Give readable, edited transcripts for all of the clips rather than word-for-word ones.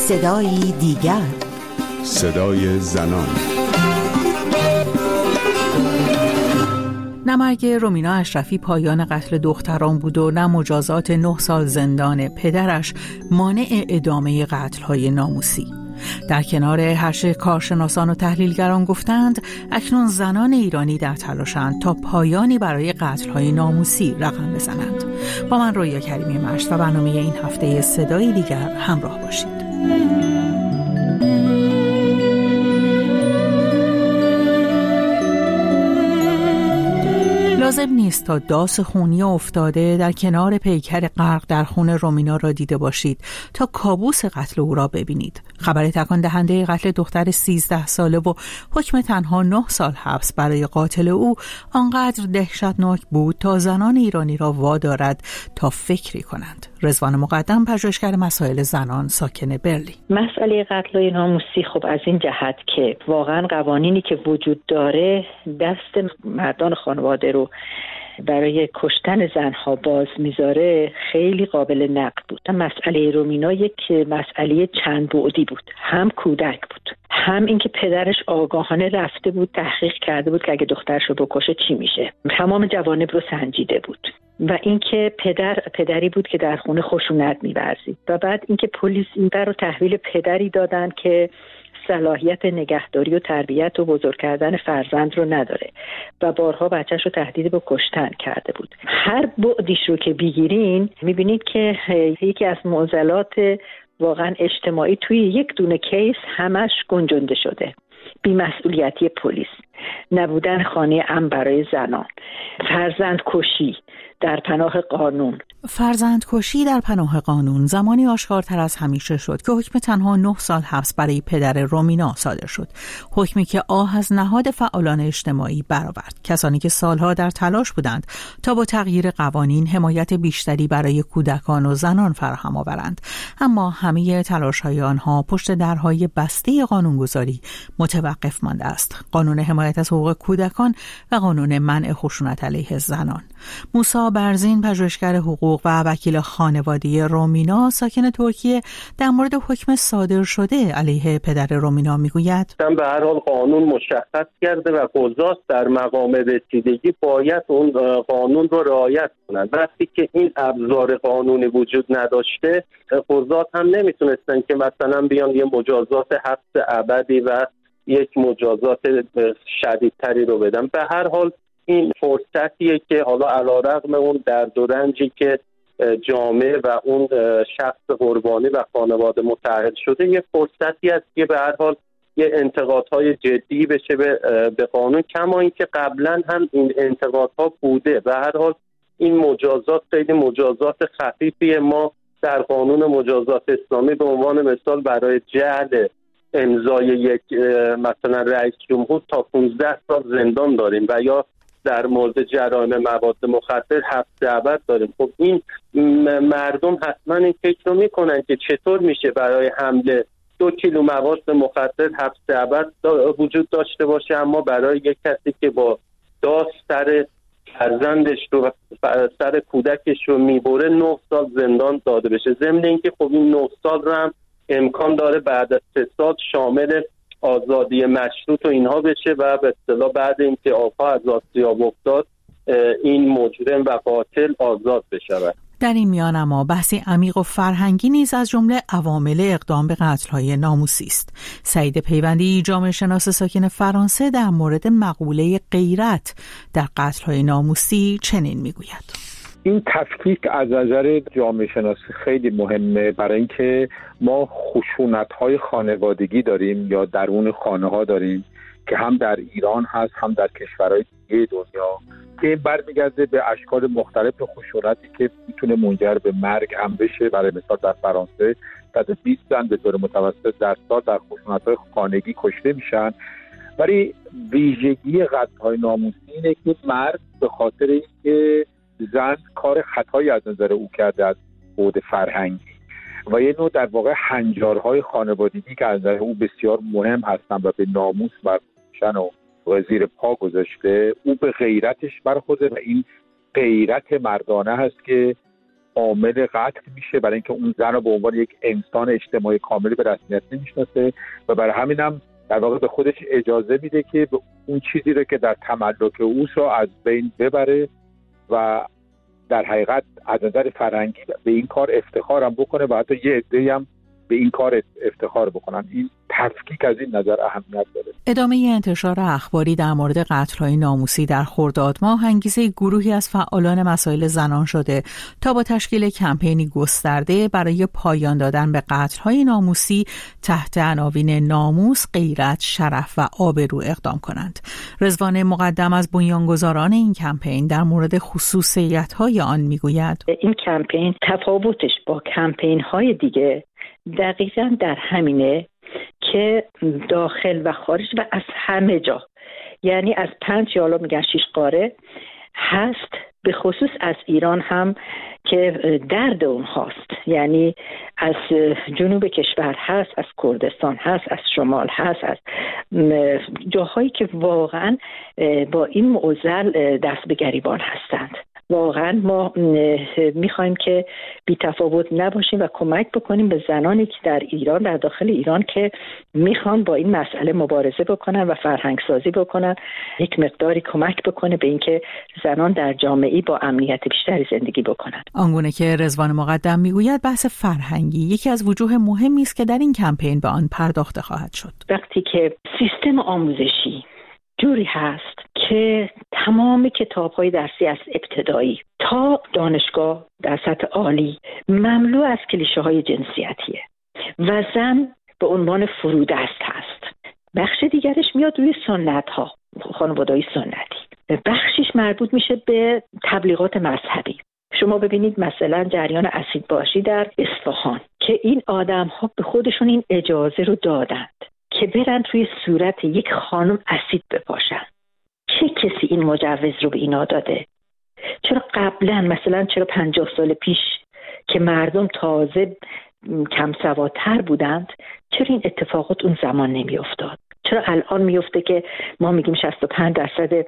صدایی دیگر، صدای زنان. نه مرگ رومینا اشرفی پایان قتل دختران بود و نه مجازات 9 سال زندان پدرش مانع ادامه قتل‌های ناموسی. در کنار هرچه کارشناسان و تحلیلگران گفتند، اکنون زنان ایرانی در تلاشند تا پایانی برای قتل‌های ناموسی رقم بزنند. با من رویا کریمی مشت و برنامه این هفته صدای دیگر همراه باشید. لازم نیست تا داس خونی افتاده در کنار پیکر غرق در خون رومینا را دیده باشید تا کابوس قتل او را ببینید. خبر تکان دهنده قتل دختر 13 ساله و حکم تنها 9 سال حبس برای قاتل او آنقدر دهشتناک بود تا زنان ایرانی را وادارد تا فکری کنند. رضوان مقدم، پژوهشگر مسائل زنان ساکن برلین. مسئله قتل ناموسی خب از این جهت که واقعا قوانینی که وجود داره دست مردان خانواده رو برای کشتن زنها باز میذاره خیلی قابل نقد بود. مسئله رومینا یک مسئله چند بعدی بود، هم کودک بود، هم اینکه پدرش آگاهانه رفته بود تحقیق کرده بود که اگه دخترش رو بکشه چی میشه، تمام جوانب رو سنجیده بود، و اینکه پدری بود که در خونه خشونت می‌ورزید، و بعد اینکه پلیس این رو تحویل پدری دادن که صلاحیت نگهداری و تربیت و بزرگ کردن فرزند رو نداره و بارها بچه‌ش رو تهدید به کشتن کرده بود. هر بعدیش رو که بگیرین می‌بینید که یکی از معضلات واقعا اجتماعی توی یک دونه کیس همش گنجونده شده: بی‌مسئولیتی پلیس، نبودن خانه امن برای زنان، فرزند کشی در پناه قانون. فرزند کشی در پناه قانون زمانی آشکارتر از همیشه شد که حکم تنها 9 سال حبس برای پدر رومینا صادر شد. حکمی که آه از نهاد فعالان اجتماعی برآورد، کسانی که سالها در تلاش بودند تا با تغییر قوانین حمایت بیشتری برای کودکان و زنان فراهم آورند، اما همه تلاش‌های آنها پشت درهای بسته قانونگذاری متوقف مانده است: قانون حمایت از حقوق کودکان و قانون منع خشونت علیه زنان. موسی برزین، پژوهشگر حقوق و وکیل خانواده رومینا ساکن ترکیه، در مورد حکم صادر شده علیه پدر رومینا میگوید: به هر حال قانون مشخص کرده و قضات در مقام رسیدگی باید اون قانون رو رعایت کنند. وقتی که این ابزار قانونی وجود نداشته، قضات هم نمیتونستن که مثلا بیان یه مجازات حبس ابدی و یک مجازات شدیدتری رو بدن. به هر حال این فرصتیه که حالا علیرغم اون درد و رنجی که جامعه و اون شخص قربانی و خانواده متأهل شده، یه فرصتی است که به هر حال یه انتقادهای جدی بشه به قانون، کما اینکه قبلا هم این انتقادها بوده. به هر حال این مجازات خیلی مجازات خفیفیه. ما در قانون مجازات اسلامی به عنوان مثال برای جعل امضای یک مثلا رئیس جمهور تا 15 سال زندان داریم و یا در مورد جرایم مواد مخدر حبس ابد داریم. خب این مردم حتما این فکر رو میکنن که چطور میشه برای حمل 2 کیلو مواد مخدر حبس ابد وجود داشته باشه، اما برای یک کسی که با داس سر فرزندش رو سر کودکش رو میبره 9 سال زندان داده بشه. ضمن اینکه خب این 9 سال رو هم امکان داره بعد از 3 سال شامل آزادی مشروط و اینها بشه و به اصطلاح بعد اینکه آبها از آسیاب افتاد این مجرم و قاتل آزاد بشود. در این میان اما بحثی عمیق و فرهنگی نیز از جمله عوامل اقدام به قتل‌های ناموسی است. سعید پیوندی، جامعه شناس ساکن فرانسه، در مورد مقوله غیرت در قتل‌های ناموسی چنین میگوید: این تفکیک از نظر جامعه شناسی خیلی مهمه، برای اینکه ما خشونت‌های خانوادگی داریم یا درون خانه‌ها داریم که هم در ایران هست هم در کشورهای دیگه دنیا، که این برمیگرده به اشکال مختلف خشونتی که میتونه منجر به مرگ هم بشه. برای مثال در فرانسه تا 20 زن به طور متوسط در سال در خشونت‌های خانگی کشته میشن. ولی ویژگی قتل‌های ناموسی اینه که مرد به خاطر اینکه زن کار خطایی از نظر او کرده از بعد فرهنگی و یه نوع در واقع هنجارهای خانوادگی که از نظر او بسیار مهم هستن و به ناموس برشن و زیر پا گذاشته، او به غیرتش برخورده و این غیرت مردانه هست که عامل قتل میشه، برای اینکه اون زن رو به عنوان یک انسان اجتماعی کاملی به رسمیت نمیشناسه و برای همین هم در واقع به خودش اجازه میده که اون چیزی رو که در تملک اوست رو از بین ببره و در حقیقت از نظر فرهنگی به این کار افتخار هم بکنه و حتی یه عده‌ای هم به این کار افتخار بکنن. این تفکیک از این نظر اهمیت داره. ادامه انتشار اخباری در مورد قتل‌های ناموسی در خرداد ماه انگیزه گروهی از فعالان مسائل زنان شده تا با تشکیل کمپینی گسترده برای پایان دادن به قتل‌های ناموسی تحت عناوین ناموس، غیرت، شرف و آبرو اقدام کنند. رضوان مقدم از بنیانگذاران این کمپین در مورد خصوصیت‌های آن میگوید: این کمپین تفاوتش با کمپین‌های دیگه دقیقاً در همینه که داخل و خارج و از همه جا، یعنی از 5 یا حالا میگن 6 قاره هست، به خصوص از ایران هم که درد اون هست، یعنی از جنوب کشور هست، از کردستان هست، از شمال هست، از جاهایی که واقعا با این معضل دست به گریبان هستند. واقعا ما میخوایم که بی تفاوت نباشیم و کمک بکنیم به زنانی که در ایران، در داخل ایران که میخوان با این مسئله مبارزه بکنن و فرهنگ سازی بکنن، یک مقداری کمک بکنه به اینکه زنان در جامعه با امنیت بیشتری زندگی بکنن. آنگونه که رضوان مقدم میگوید، بحث فرهنگی یکی از وجوه مهمی است که در این کمپین به آن پرداخته خواهد شد. وقتی که سیستم آموزشی جوری هست که تمام کتاب‌های درسی از ابتدایی تا دانشگاه در سطح عالی مملو از کلیشه‌های جنسیتیه و زن به عنوان فرودست هست. بخش دیگرش میاد روی سنت‌ها، خانواده‌های سنتی. بخشش مربوط میشه به تبلیغات مذهبی. شما ببینید مثلا جریان اسیدباشی در اصفهان که این آدم‌ها به خودشون این اجازه رو دادند که برن توی صورت یک خانم اسید بپاشن. چه کسی این مجوز رو به اینا داده؟ چرا قبلا مثلا 50 سال پیش که مردم تازه کم سوادتر بودند چرا این اتفاقات اون زمان نمی افتاد؟ چرا الان می افته که ما میگیم 65%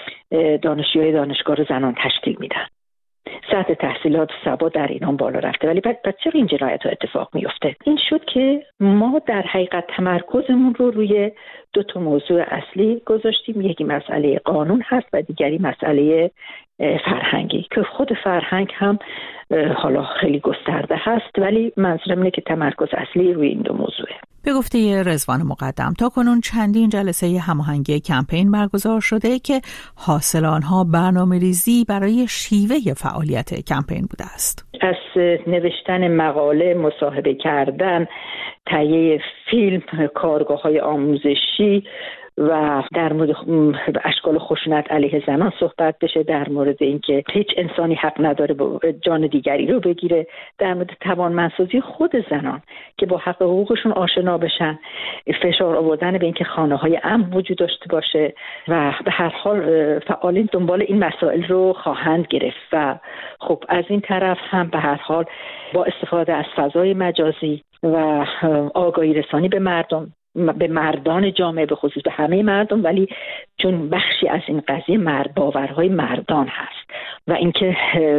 دانشجوی دانشگاه رو زنان تشکیل میدن؟ سطح تحصیلات و سواد در ایران بالا رفته، ولی بعد چرا این جنایت ها اتفاق میفته؟ این شد که ما در حقیقت تمرکزمون رو روی 2 موضوع اصلی گذاشتیم. یکی مسئله قانون هست و دیگری مسئله فرهنگی که خود فرهنگ هم حالا خیلی گسترده هست، ولی منظورم اینه که تمرکز اصلی روی این 2 موضوعه. به گفته رضوان مقدم، تا کنون چندین جلسه هماهنگی کمپین برگزار شده که حاصل آنها برنامه‌ریزی برای شیوه فعالیت کمپین بوده است. از نوشتن مقاله، مصاحبه کردن، تهیه فیلم، کارگاه‌های آموزشی و در مورد اشکال خشونت علیه زنان صحبت بشه، در مورد اینکه هیچ انسانی حق نداره جان دیگری رو بگیره، در مورد توانمندسازی خود زنان که با حق حقوقشون آشنا بشن، فشار آوردن به اینکه خانه‌های امن وجود داشته باشه و به هر حال فعالین دنبال این مسائل رو خواهند گرفت. و خب از این طرف هم به هر حال با استفاده از فضای مجازی و آگاهی رسانی به مردم، به مردان جامعه، به خصوص به همه مردم، ولی چون بخشی از این قضیه باورهای مردان هست و اینکه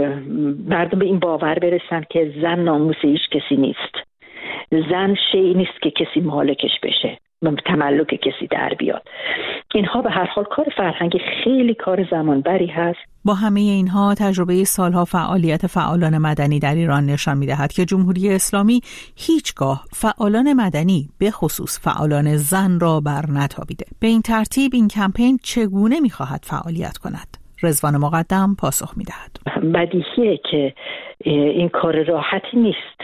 مردم به این باور برسن که زن ناموس هیچ کسی نیست، زن شیئی نیست که کسی مالکش بشه، تملک کسی در بیاد. اینها به هر حال کار فرهنگی خیلی کار زمانبری هست. با همه اینها تجربه سالها فعالیت فعالان مدنی در ایران نشان می‌دهد که جمهوری اسلامی هیچگاه فعالان مدنی به خصوص فعالان زن را بر نتابیده. به این ترتیب این کمپین چگونه می‌خواهد فعالیت کند؟ رضوان مقدم پاسخ می‌دهد. بدیهیه که این کار راحتی نیست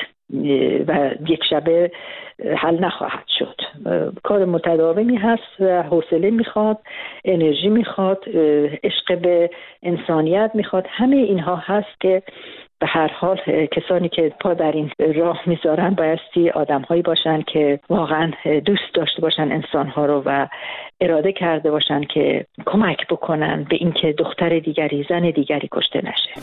و یک شبه حل نخواهد شد. کار متداومی هست و حوصله میخواد، انرژی میخواد، عشق به انسانیت میخواد. همه اینها هست که به هر حال کسانی که پا در این راه میذارن بایستی آدم‌هایی باشن که واقعا دوست داشته باشن انسان‌ها رو و اراده کرده باشن که کمک بکنن به اینکه دختر دیگری، زن دیگری کشته نشه.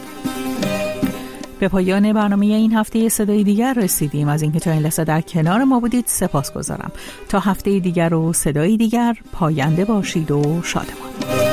به پایان برنامه این هفته صدای دیگر رسیدیم. از اینکه تا این لحظه در کنار ما بودید سپاسگزارم. تا هفته دیگر و صدای دیگر، پاینده باشید و شادمان.